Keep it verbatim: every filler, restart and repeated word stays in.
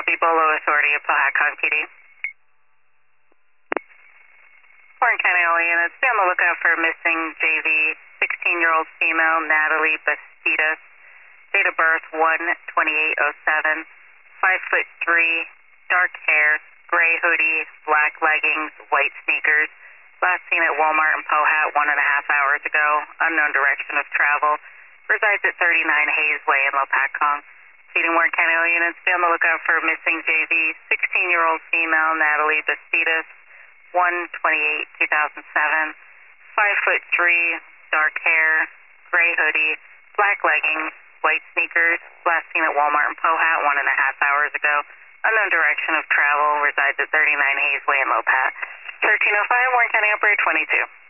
copy. Bolo Authority of Powhatan P D. Warren County, all units, be on the lookout for missing J V, sixteen-year-old female, Natalie Bastidas, date of birth one twenty-eight oh seven, five foot three, dark hair, gray hoodie, black leggings, white sneakers. Last seen at Walmart in Powhat one and a half hours ago. Unknown direction of travel. Resides at thirty-nine Hayes Way in Lopatcong. Feeding Warren County, all units, be on the lookout for missing J V, sixteen-year-old female, Natalie Bastidas, one twenty-eight two thousand seven, five foot three, dark hair, gray hoodie, black leggings, white sneakers. Last seen at Walmart in Powhat one and a half hours ago. Unknown direction of travel. Resides at thirty-nine Hayes Way in Lopat. thirteen oh five, Warren County, operator twenty-two.